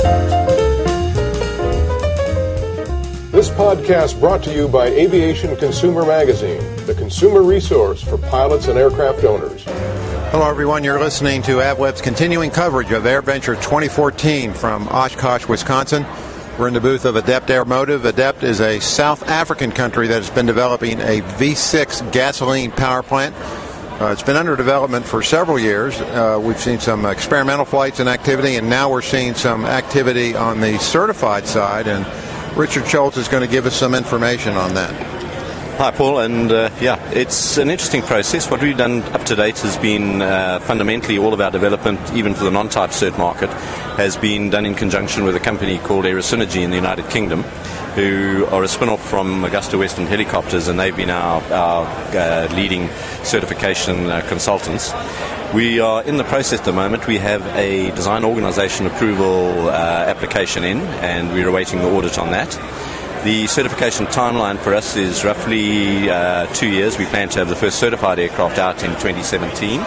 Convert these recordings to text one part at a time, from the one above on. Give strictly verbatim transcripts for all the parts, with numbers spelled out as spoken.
This podcast brought to you by Aviation Consumer Magazine, the consumer resource for pilots and aircraft owners. Hello, everyone. You're listening to AvWeb's continuing coverage of AirVenture twenty fourteen from Oshkosh, Wisconsin. We're in the booth of Adept Aeromotive. Adept is a South African country that has been developing a V six gasoline power plant. Uh, it's been under development for several years. Uh, we've seen some experimental flights and activity, and now we're seeing some activity on the certified side. And Richard Schultz is going to give us some information on that. Hi, Paul, and uh, yeah, it's an interesting process. What we've done up to date has been uh, fundamentally all of our development, even for the non-type cert market, has been done in conjunction with a company called Aerosynergy in the United Kingdom, who are a spin-off from Augusta Western Helicopters, and they've been our, our uh, leading certification uh, consultants. We are in the process at the moment. We have a design organisation approval uh, application in, and we're awaiting the audit on that. The certification timeline for us is roughly uh, two years. We plan to have the first certified aircraft out in twenty seventeen.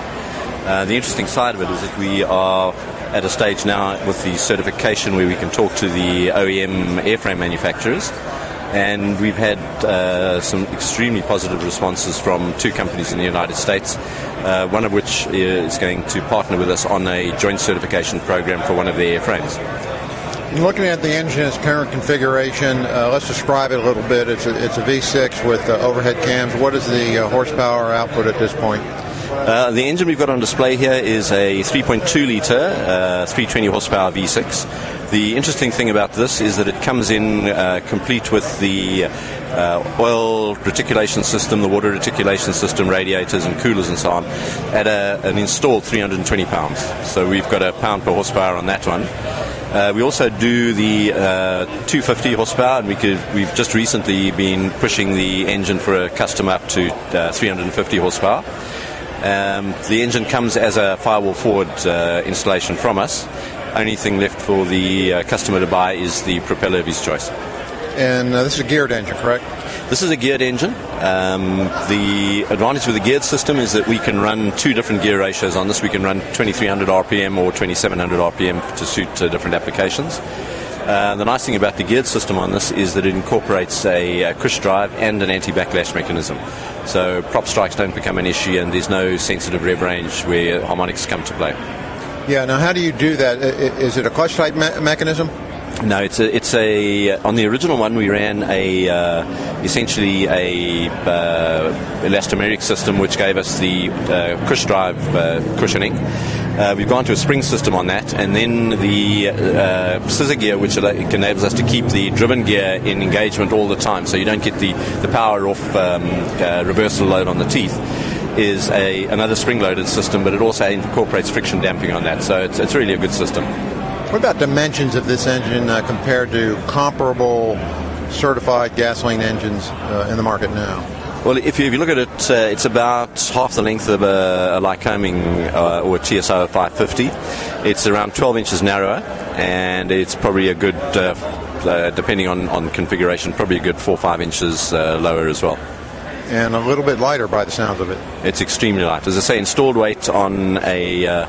Uh, the interesting side of it is that we are at a stage now with the certification where we can talk to the O E M airframe manufacturers, and we've had uh, some extremely positive responses from two companies in the United States, uh, one of which is going to partner with us on a joint certification program for one of their airframes. Looking at the engine, its current configuration, uh, let's describe it a little bit. It's a, it's a V six with uh, overhead cams. What is the uh, horsepower output at this point? Uh, the engine we've got on display here is a three point two litre, uh, three hundred twenty horsepower V six. The interesting thing about this is that it comes in uh, complete with the uh, oil reticulation system, the water reticulation system, radiators and coolers and so on, at a, an installed three hundred twenty pounds. So we've got a pound per horsepower on that one. Uh, we also do the uh, two hundred fifty horsepower, and we could, we've just recently been pushing the engine for a custom up to uh, three hundred fifty horsepower. Um, the engine comes as a firewall forward uh, installation from us. Only thing left for the uh, customer to buy is the propeller of his choice. And uh, this is a geared engine, correct? This is a geared engine. Um, the advantage with the geared system is that we can run two different gear ratios on this. We can run twenty-three hundred R P M or twenty-seven hundred R P M to suit uh, different applications. Uh, the nice thing about the geared system on this is that it incorporates a, a cush drive and an anti-backlash mechanism. So prop strikes don't become an issue, and there's no sensitive rev range where harmonics come to play. Yeah, now how do you do that? Is it a clutch type me- mechanism? No, it's a, it's a, on the original one we ran a, uh, essentially a uh, elastomeric system which gave us the uh, cush drive uh, cushioning. Uh, we've gone to a spring system on that, and then the uh, scissor gear, which enables us to keep the driven gear in engagement all the time, so you don't get the, the power off um, uh, reversal load on the teeth, is a, another spring-loaded system, but it also incorporates friction damping on that, so it's, it's really a good system. What about dimensions of this engine uh, compared to comparable certified gasoline engines uh, in the market now? Well, if you, if you look at it, uh, it's about half the length of a, a Lycoming uh, or a T S O five fifty. It's around twelve inches narrower, and it's probably a good, uh, uh, depending on, on configuration, probably a good four or five inches uh, lower as well. And a little bit lighter by the sounds of it. It's extremely light. As I say, installed weight on a... Uh,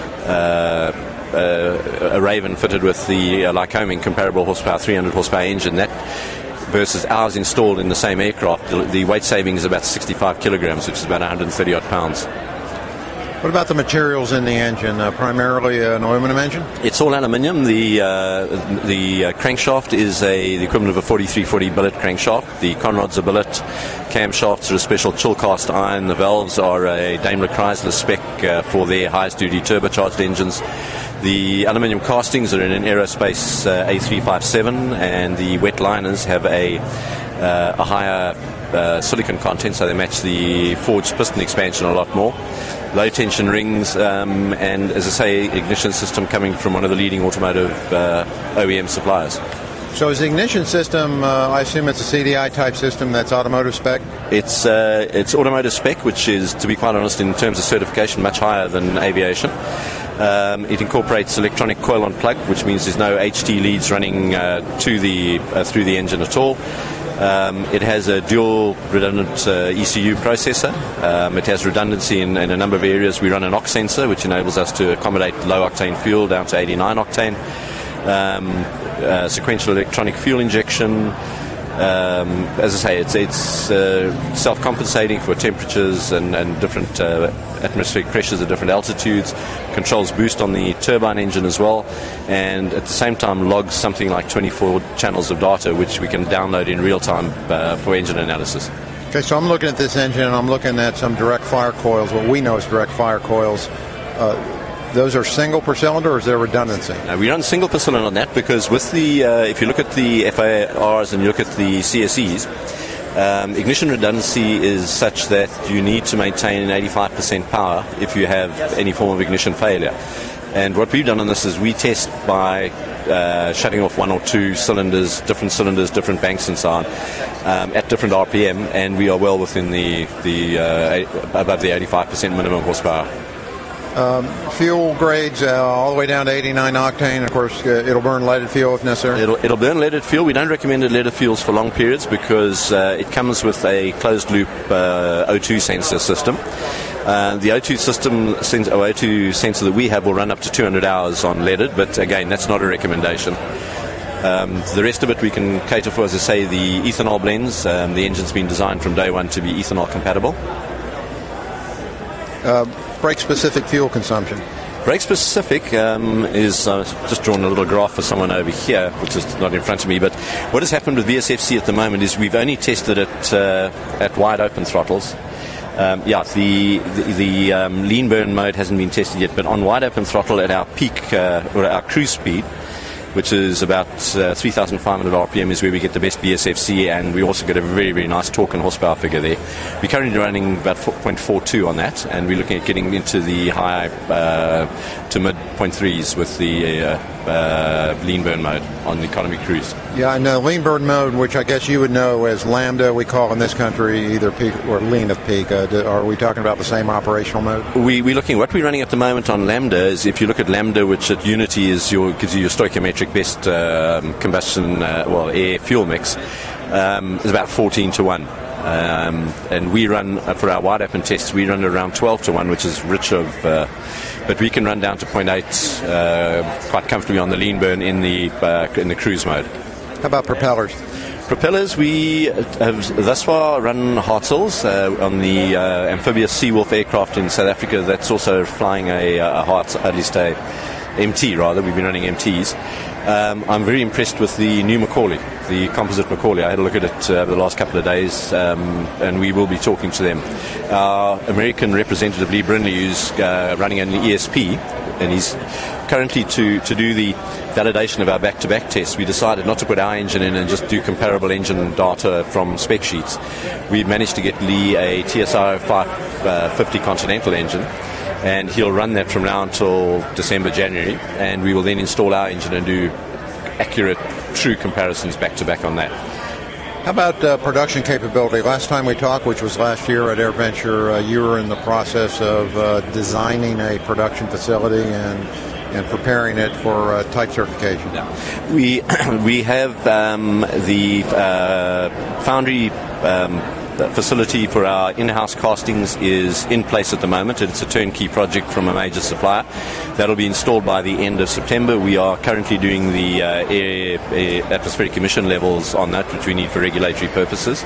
uh, Uh, a Raven fitted with the uh, Lycoming comparable horsepower, three hundred horsepower engine, that versus ours installed in the same aircraft, the, the weight saving is about sixty-five kilograms, which is about one hundred thirty odd pounds. What about the materials in the engine? Uh, primarily an aluminum engine? It's all aluminium. The uh, the uh, crankshaft is a the equivalent of a forty-three forty billet crankshaft. The conrods are billet. Camshafts are a special chill cast iron. The valves are a Daimler Chrysler spec uh, for their highest duty turbocharged engines. The aluminium castings are in an aerospace uh, A three fifty-seven, and the wet liners have a uh, a higher uh, silicon content, so they match the forged piston expansion a lot more. Low tension rings, um, and as I say, ignition system coming from one of the leading automotive uh, O E M suppliers. So is the ignition system, uh, I assume it's a C D I type system that's automotive spec? It's uh, it's automotive spec, which is, to be quite honest, in terms of certification, much higher than aviation. Um, it incorporates electronic coil-on plug, which means there's no H T leads running uh, to the uh, through the engine at all. Um, it has a dual redundant uh, E C U processor. Um, it has redundancy in, in a number of areas. We run an O X sensor, which enables us to accommodate low-octane fuel down to eighty-nine octane. um, uh, sequential electronic fuel injection. Um, as I say, it's, it's uh, self-compensating for temperatures and, and different uh, atmospheric pressures at different altitudes, controls boost on the turbine engine as well, and at the same time logs something like twenty-four channels of data which we can download in real time uh, for engine analysis. Okay, so I'm looking at this engine and I'm looking at some direct fire coils, what we know as direct fire coils. Uh, Those are single per cylinder, or is there redundancy? Now, we run single per cylinder on that because with the, uh, if you look at the F A Rs and you look at the C S Es, um, ignition redundancy is such that you need to maintain eighty-five percent power if you have any form of ignition failure. And what we've done on this is we test by uh, shutting off one or two cylinders, different cylinders, different banks and so on, um, at different R P M, and we are well within the, the uh, above the eighty-five percent minimum horsepower. Um, fuel grades uh, all the way down to eighty-nine octane. Of course, uh, it'll burn leaded fuel if necessary. It'll, it'll burn leaded fuel. We don't recommend leaded fuels for long periods because uh, it comes with a closed-loop uh, O two sensor system. Uh, the O two system, sens- or O two sensor that we have will run up to two hundred hours on leaded, but again, that's not a recommendation. Um, the rest of it we can cater for, as I say, the ethanol blends. Um, the engine's been designed from day one to be ethanol compatible. Uh, Brake-specific fuel consumption. Brake-specific um, is, uh, just drawn a little graph for someone over here, which is not in front of me, but what has happened with V S F C at the moment is we've only tested it uh, at wide-open throttles. Um, yeah, the the, the um, lean burn mode hasn't been tested yet, but on wide-open throttle at our peak, uh, or our cruise speed, which is about uh, three thousand five hundred R P M, is where we get the best V S F C, and we also get a very, very nice torque and horsepower figure there. We're currently running about four point four two on that, and we're looking at getting into the high uh, to mid point threes with the uh, uh, lean burn mode on the economy cruise. Yeah, and uh, lean burn mode, which I guess you would know as Lambda, we call in this country either peak or lean of peak. Uh, are we talking about the same operational mode? We, we're looking, what we're running at the moment on Lambda is, if you look at Lambda, which at Unity is your, gives you your stoichiometric best uh, combustion, uh, well, air fuel mix, um, is about fourteen to one. Um, and we run, uh, for our wide open tests, we run around twelve to one, which is rich of, uh, but we can run down to zero point eight uh, quite comfortably on the lean burn in the uh, in the cruise mode. How about propellers? Propellers, we have thus far run Hartzels uh, on the uh, amphibious Seawolf aircraft in South Africa. That's also flying a, a Hartz, at least a M T rather. We've been running M Ts. Um, I'm very impressed with the new Macaulay, the composite Macaulay. I had a look at it uh, over the last couple of days, um, and we will be talking to them. Our American representative, Lee Brindley, who's uh, running an E S P, and he's currently to, to do the validation of our back-to-back tests. We decided not to put our engine in and just do comparable engine data from spec sheets. We managed to get Lee a T S R five fifty Continental engine, and he'll run that from now until December, January, and we will then install our engine and do accurate, true comparisons back-to-back on that. How about uh, production capability? Last time we talked, which was last year at AirVenture, uh, you were in the process of uh, designing a production facility and and preparing it for uh, type certification. Yeah. We we have um, the uh, foundry um, facility for our in-house castings is in place at the moment. It's a turnkey project from a major supplier. That'll be installed by the end of September. We are currently doing the uh, air, air atmospheric emission levels on that, which we need for regulatory purposes.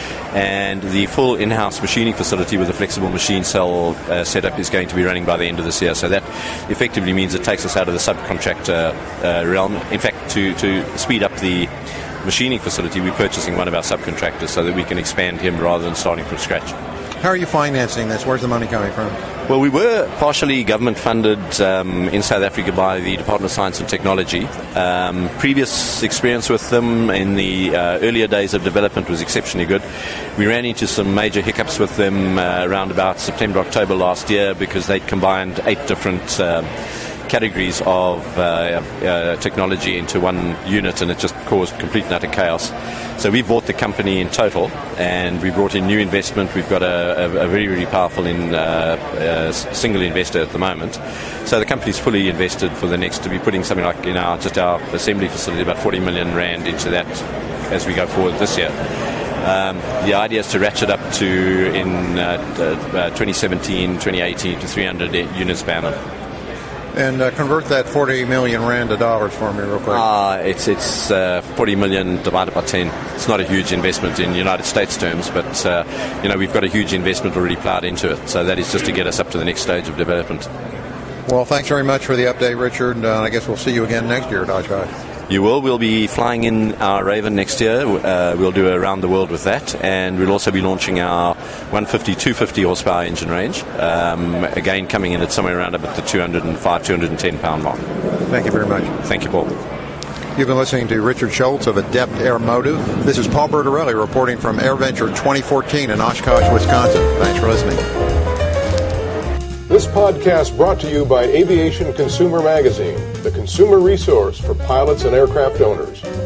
And the full in-house machining facility with a flexible machine cell uh, setup is going to be running by the end of this year. So that effectively means it takes us out of the subcontractor uh, realm. In fact, to, to speed up the machining facility, we're purchasing one of our subcontractors so that we can expand him rather than starting from scratch. How are you financing this? Where's the money coming from? Well, we were partially government funded um, in South Africa by the Department of Science and Technology. Um, previous experience with them in the uh, earlier days of development was exceptionally good. We ran into some major hiccups with them uh, around about September, October last year because they'd combined eight different um, categories of uh, uh, technology into one unit, and it just caused complete and utter chaos. So we bought the company in total, and we brought in new investment. We've got a, a, a very, very powerful in, uh, uh, single investor at the moment. So the company's fully invested for the next, to be putting something like in our just our assembly facility, about forty million rand into that as we go forward this year. Um, the idea is to ratchet up to in uh, uh, twenty seventeen, twenty eighteen to three hundred units per annum. And uh, convert that forty million rand to dollars for me real quick. Uh, it's it's uh, forty million divided by ten. It's not a huge investment in United States terms, but uh, you know, we've got a huge investment already plowed into it. So that is just to get us up to the next stage of development. Well, thanks very much for the update, Richard. Uh, I guess we'll see you again next year at Oshkosh. You will. We'll be flying in our Raven next year. Uh, we'll do around the world with that, and we'll also be launching our one fifty, two fifty horsepower engine range. Um, again, coming in at somewhere around about the two oh five, two hundred ten pound mark. Thank you very much. Thank you, Paul. You've been listening to Richard Schultz of Adept Aeromotive. This is Paul Bertorelli reporting from AirVenture twenty fourteen in Oshkosh, Wisconsin. Thanks for listening. This podcast brought to you by Aviation Consumer Magazine, the consumer resource for pilots and aircraft owners.